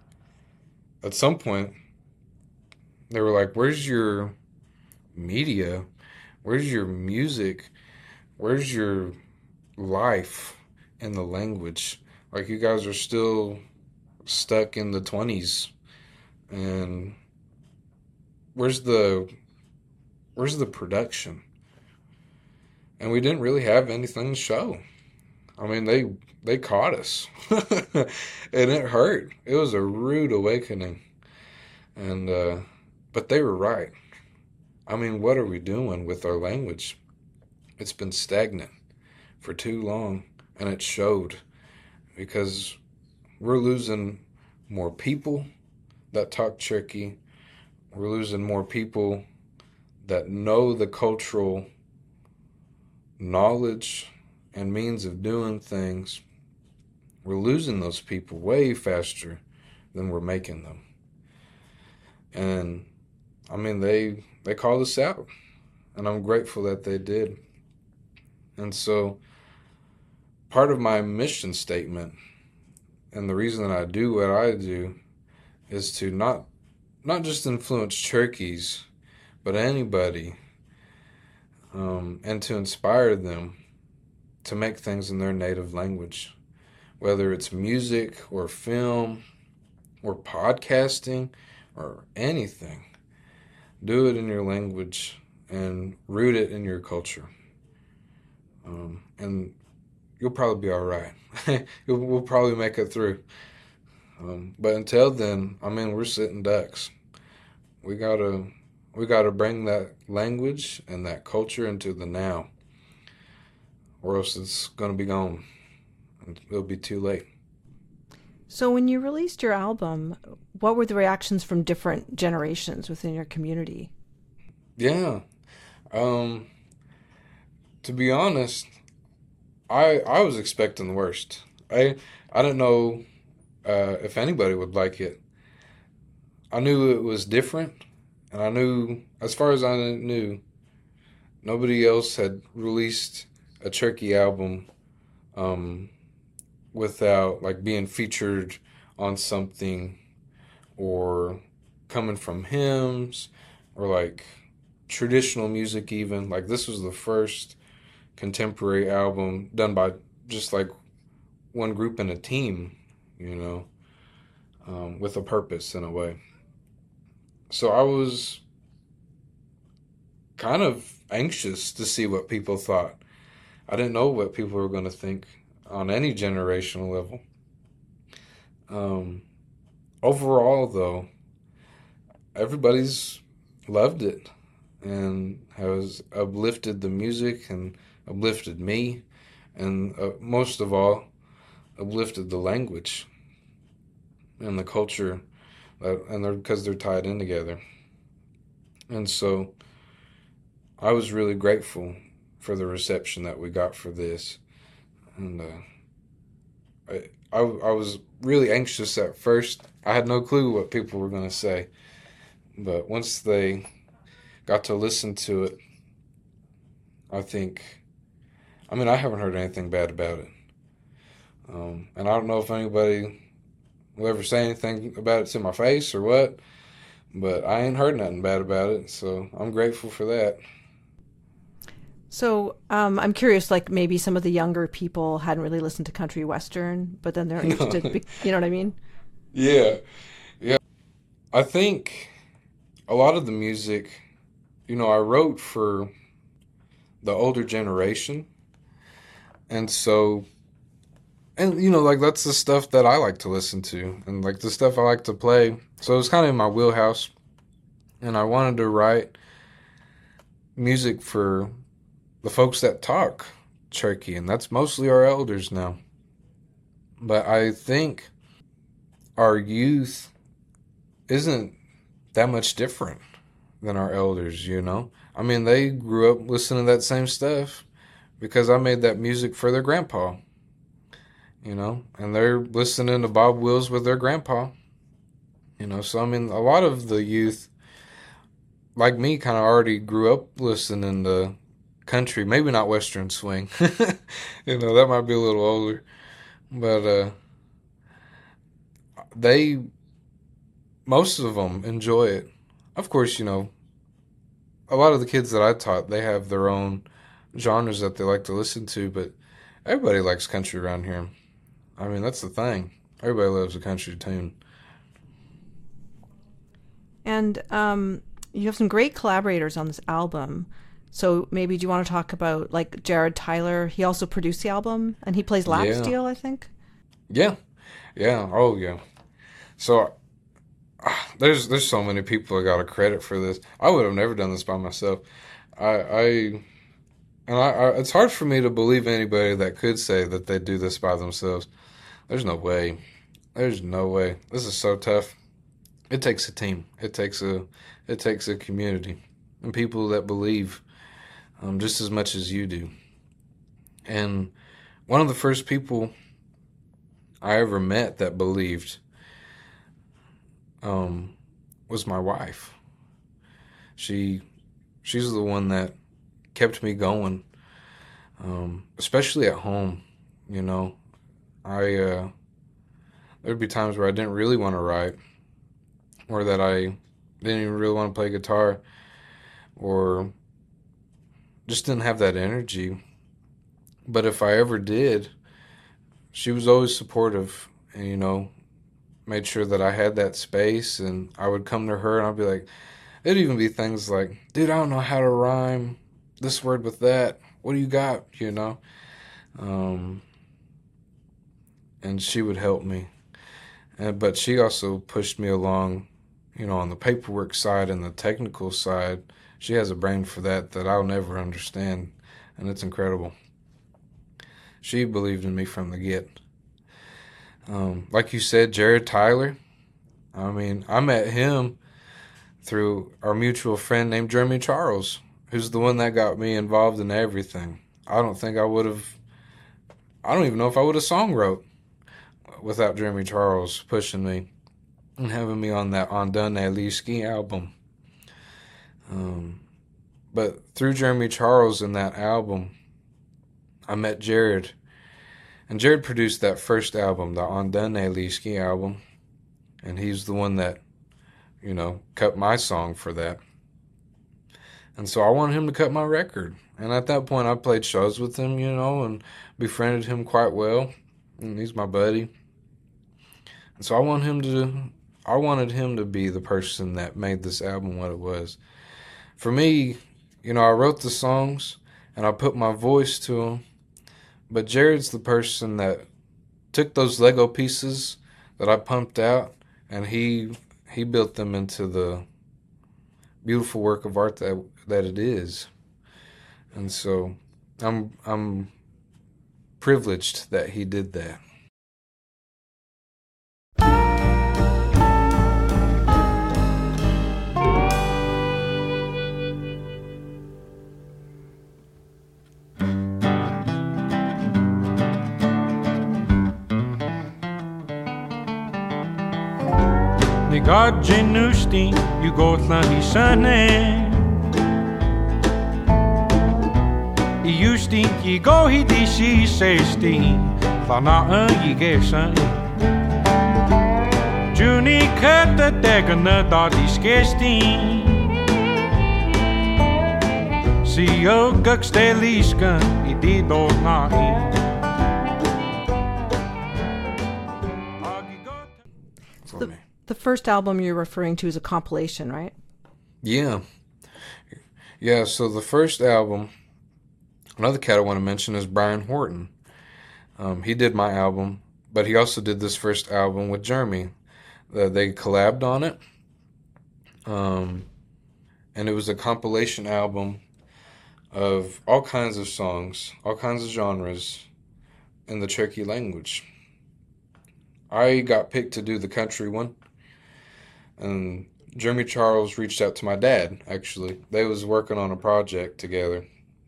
at some point, they were like, "Where's your media? Where's your music? Where's your life in the language? Like, you guys are still stuck in the twenties, and where's the where's the production?" And we didn't really have anything to show. I mean, they they caught us, and it hurt. It was a rude awakening, and uh, but they were right. I mean, what are we doing with our language? It's been stagnant for too long, and it showed, because we're losing more people that talk Cherokee. We're losing more people that know the cultural knowledge and means of doing things. We're losing those people way faster than we're making them. And I mean, they they called us out, and I'm grateful that they did. And so part of my mission statement and the reason that I do what I do is to not not just influence Cherokee, but anybody, um, and to inspire them to make things in their native language, whether it's music or film or podcasting or anything. Do it in your language and root it in your culture. Um, and you'll probably be all right. We'll probably make it through. Um, but until then, I mean, we're sitting ducks. We gotta, we gotta bring that language and that culture into the now, or else it's gonna be gone. It'll be too late. So when you released your album, what were the reactions from different generations within your community? Yeah. Um, to be honest, I I was expecting the worst. I I didn't know uh, if anybody would like it. I knew it was different, and I knew, as far as I knew, nobody else had released a Cherokee album um, without like being featured on something or coming from hymns or like traditional music even. Like this was the first contemporary album done by just like one group and a team, you know, um, with a purpose in a way. So I was kind of anxious to see what people thought. I didn't know what people were going to think on any generational level. Um, overall, though, everybody's loved it and has uplifted the music and uplifted me, and uh, most of all, uplifted the language and the culture, that, and they're because they're tied in together. And so I was really grateful for the reception that we got for this. And uh, I, I, I was really anxious at first. I had no clue what people were going to say. But once they got to listen to it, I think, I mean, I haven't heard anything bad about it. Um, and I don't know if anybody will ever say anything about it to my face or what, but I ain't heard nothing bad about it, so I'm grateful for that. So um, I'm curious, like maybe some of the younger people hadn't really listened to country western, but then they're interested, be- you know what I mean? Yeah, yeah. I think a lot of the music, you know, I wrote for the older generation, and so, and you know, like that's the stuff that I like to listen to, and like the stuff I like to play. So it was kind of in my wheelhouse, and I wanted to write music for the folks that talk Cherokee, and that's mostly our elders now. But I think our youth isn't that much different than our elders, you know? I mean, they grew up listening to that same stuff because I made that music for their grandpa, you know? And they're listening to Bob Wills with their grandpa, you know? So, I mean, a lot of the youth, like me, kind of already grew up listening to country, maybe not Western swing. You know, that might be a little older. But uh, they, most of them enjoy it. Of course, you know, a lot of the kids that I taught, they have their own genres that they like to listen to, but everybody likes country around here. I mean, that's the thing. Everybody loves a country tune. And um, you have some great collaborators on this album. So maybe do you want to talk about like Jared Tyler? He also produced the album, and he plays lap Yeah. steel, I think. Yeah, yeah, oh yeah. So ah, there's there's so many people I got to credit for this. I would have never done this by myself. I I and I, I it's hard for me to believe anybody that could say that they do this by themselves. There's no way. There's no way. This is so tough. It takes a team. It takes a it takes a community and people that believe um, just as much as you do. And one of the first people I ever met that believed um, was my wife. She she's the one that kept me going, um, especially at home. You know, I uh, there'd be times where I didn't really want to write, or that I didn't even really want to play guitar, or just didn't have that energy. But if I ever did, she was always supportive, and, you know, made sure that I had that space, and I would come to her and I'd be like, it'd even be things like, dude, I don't know how to rhyme this word with that. What do you got? You know? Um, and she would help me. And, but she also pushed me along, you know, on the paperwork side and the technical side. She has a brain for that that I'll never understand, and it's incredible. She believed in me from the get. Um, like you said, Jared Tyler, I mean, I met him through our mutual friend named Jeremy Charles, who's the one that got me involved in everything. I don't think I would have, I don't even know if I would have song wrote without Jeremy Charles pushing me and having me on that Undone Aliski album. Um, but through Jeremy Charles and that album, I met Jared. And Jared produced that first album, the Undone Aliski album. And he's the one that, you know, cut my song for that. And so I wanted him to cut my record. And at that point, I played shows with him, you know, and befriended him quite well. And he's my buddy. And so I want him to, I wanted him to be the person that made this album what it was. For me, you know, I wrote the songs and I put my voice to them. But Jared's the person that took those Lego pieces that I pumped out, and he he built them into the beautiful work of art that that it is. And so I'm I'm privileged that he did that. God genusti, you go tlan hisane. You stink, you go he dishi sesti, fana un ye gesan. Juni cut the degana dadi skesti. See yo gux de liska, he did old na. The first album you're referring to is a compilation, right? Yeah. Yeah, so the first album, another cat I want to mention is Brian Horton. Um, he did my album, but he also did this first album with Jeremy. Uh, they collabed on it. Um, and it was a compilation album of all kinds of songs, all kinds of genres in the Cherokee language. I got picked to do the country one. And Jeremy Charles reached out to my dad, actually. They was working on a project together.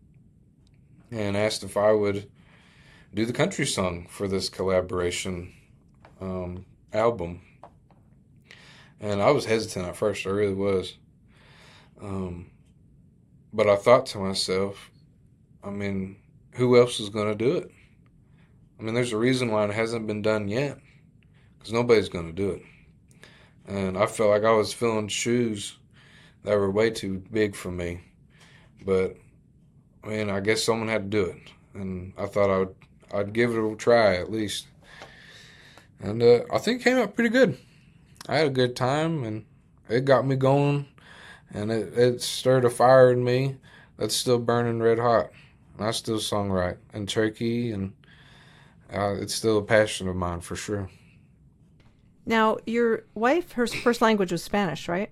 And asked if I would do the country song for this collaboration um, album. And I was hesitant at first, I really was. Um, but I thought to myself, I mean, who else is going to do it? I mean, there's a reason why it hasn't been done yet. Because nobody's going to do it. And I felt like I was filling shoes that were way too big for me. But, I mean, I guess someone had to do it. And I thought I would, I'd give it a try at least. And uh, I think it came out pretty good. I had a good time, and it got me going. And it, it stirred a fire in me that's still burning red hot. And I still songwrite in Cherokee, and uh, it's still a passion of mine for sure. Now, your wife, her first language was Spanish, right?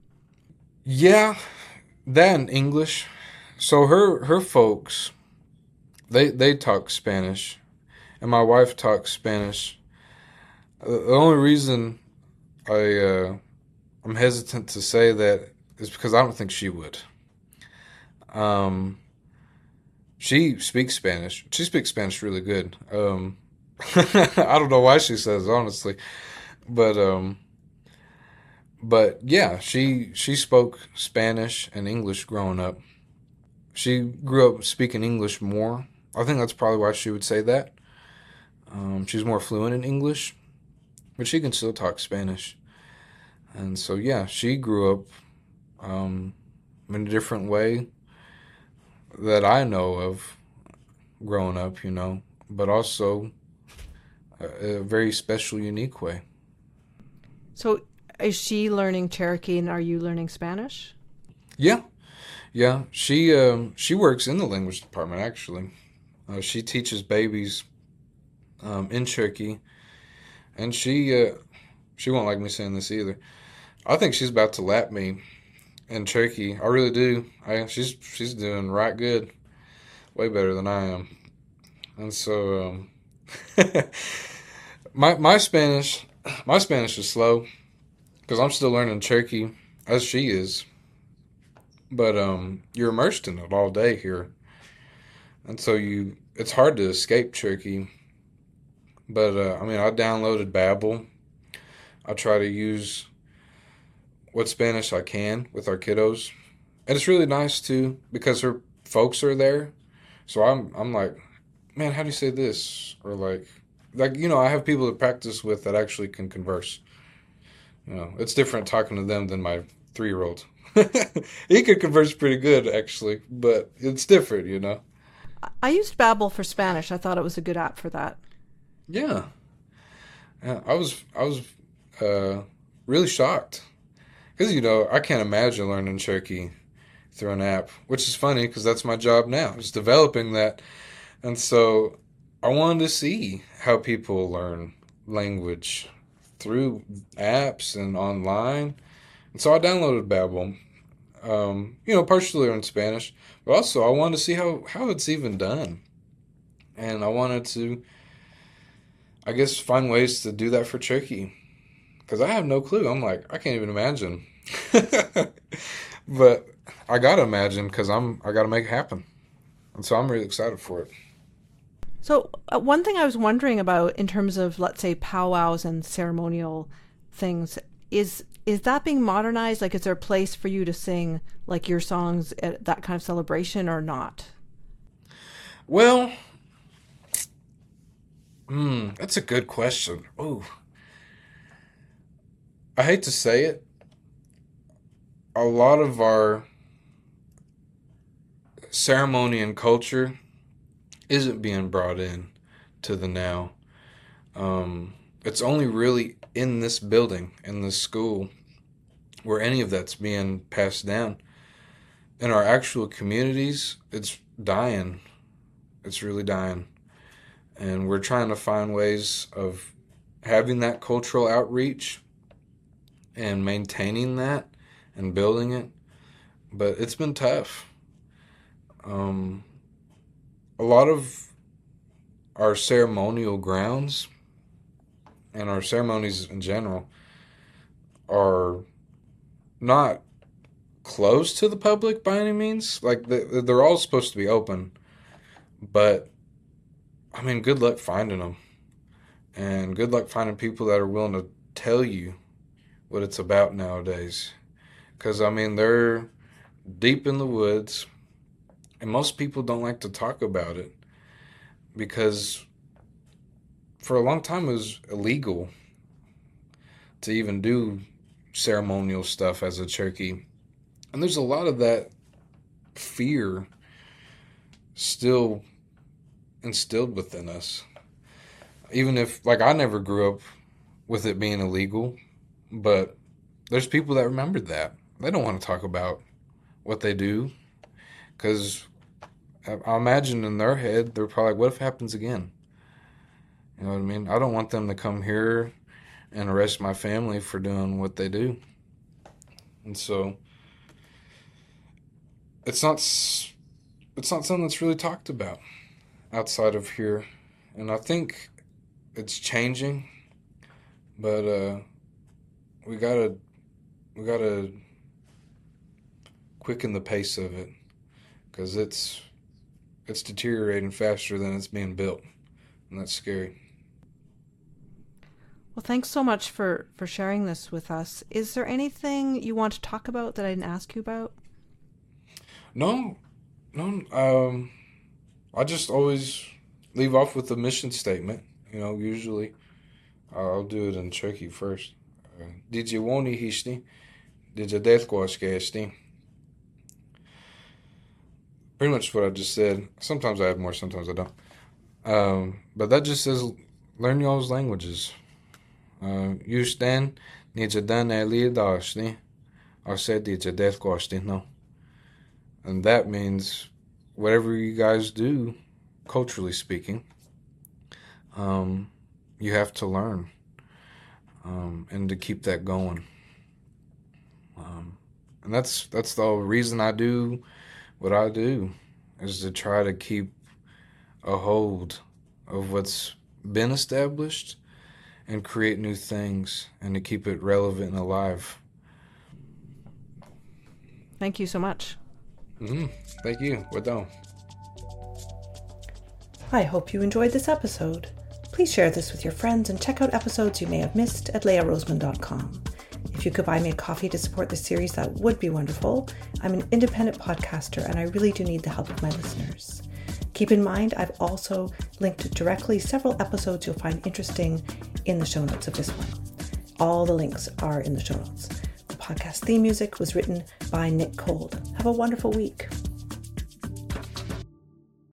Yeah, that and English. So her her folks, they they talk Spanish, and my wife talks Spanish. The only reason I uh, I'm hesitant to say that is because I don't think she would. Um, she speaks Spanish. She speaks Spanish really good. Um, I don't know why she says, honestly. But um, but yeah, she she spoke Spanish and English growing up. She grew up speaking English more. I think that's probably why she would say that. Um, she's more fluent in English, but she can still talk Spanish. And so, yeah, she grew up um, in a different way that I know of growing up, you know, but also a, a very special, unique way. So is she learning Cherokee and are you learning Spanish? Yeah, yeah. She um, she works in the language department, actually. Uh, she teaches babies um, in Cherokee, and she uh, she won't like me saying this either. I think she's about to lap me in Cherokee. I really do. I, she's she's doing right good, way better than I am. And so, um, my my Spanish my Spanish is slow because I'm still learning Cherokee as she is. But um, you're immersed in it all day here, and so you it's hard to escape Cherokee. But uh, I mean, I downloaded Babbel. I try to use what Spanish I can with our kiddos, and it's really nice too because her folks are there. So I'm I'm like, man, how do you say this? Or like, like you know, I have people to practice with that actually can converse. You know, it's different talking to them than my three-year-old. He could converse pretty good actually, but it's different, you know. I used Babbel for Spanish. I thought it was a good app for that. Yeah, yeah I was I was uh, really shocked because you know I can't imagine learning Cherokee through an app, which is funny because that's my job now, is developing that. And so I wanted to see how people learn language through apps and online. And so I downloaded Babbel, um, you know, partially in Spanish, but also I wanted to see how, how it's even done. And I wanted to, I guess, find ways to do that for Cherokee. Because I have no clue. I'm like, I can't even imagine. But I got to imagine because I'm, I got to make it happen. And so I'm really excited for it. So uh, one thing I was wondering about in terms of, let's say, powwows and ceremonial things, is is that being modernized? Like, is there a place for you to sing, like, your songs at that kind of celebration or not? Well, hmm, that's a good question. Ooh. I hate to say it. A lot of our ceremony and culture isn't being brought in to the now. Um, it's only really in this building, in this school, where any of that's being passed down. In our actual communities, it's dying. It's really dying. And we're trying to find ways of having that cultural outreach and maintaining that and building it. But it's been tough. Um, a lot of our ceremonial grounds and our ceremonies in general are not closed to the public by any means. Like, they're all supposed to be open. But, I mean, good luck finding them. And good luck finding people that are willing to tell you what it's about nowadays. Because, I mean, they're deep in the woods. And most people don't like to talk about it because for a long time it was illegal to even do ceremonial stuff as a Cherokee. And there's a lot of that fear still instilled within us. Even if, like, I never grew up with it being illegal, but there's people that remembered that. They don't want to talk about what they do because I imagine in their head, they're probably like, what if it happens again? You know what I mean? I don't want them to come here and arrest my family for doing what they do. And so it's not it's not something that's really talked about outside of here. And I think it's changing, but uh, we gotta we gotta quicken the pace of it because it's it's deteriorating faster than it's being built, and that's scary. Well, thanks so much for, for sharing this with us. Is there anything you want to talk about that I didn't ask you about? No, no. Um, I just always leave off with the mission statement. You know, usually I'll do it in Turkey first. Did you want to history? Did you death squash casting? Pretty much what I just said. Sometimes I add more, sometimes I don't. Um, but that just says learn y'all's languages. Uh, you stand, need you done a lead dashni. I said, did you death squashing? No. And that means whatever you guys do, culturally speaking, um, you have to learn um, and to keep that going. Um, and that's that's the reason I do what I do, is to try to keep a hold of what's been established and create new things and to keep it relevant and alive. Thank you so much. Mm-hmm. Thank you. We're done. I hope you enjoyed this episode. Please share this with your friends and check out episodes you may have missed at leah roseman dot com. If you could buy me a coffee to support this series, that would be wonderful. I'm an independent podcaster and I really do need the help of my listeners. Keep in mind, I've also linked directly several episodes you'll find interesting in the show notes of this one. All the links are in the show notes. The podcast theme music was written by Nick Cold. Have a wonderful week.